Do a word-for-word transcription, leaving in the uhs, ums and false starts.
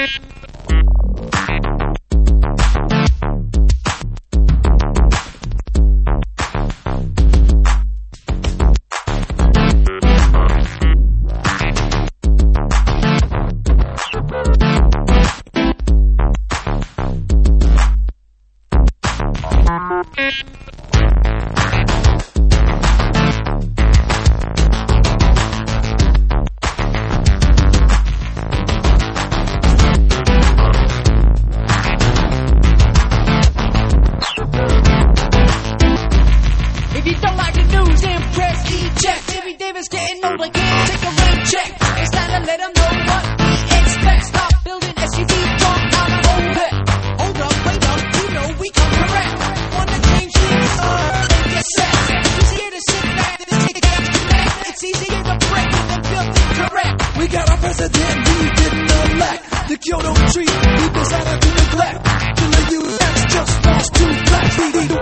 Getting old again, take a rain check. It's time to let them know what we expect. Stop building S U Vs, drunk out of OPEC. Hold up, wait up, you know we come correct. Wanna change things, uh, get set. Easier to sit back than to connect. It's easier to break than build it correct. We got our president, we didn't elect. The Kyoto Treaty, we decided to neglect. To the U S just lost two blacks.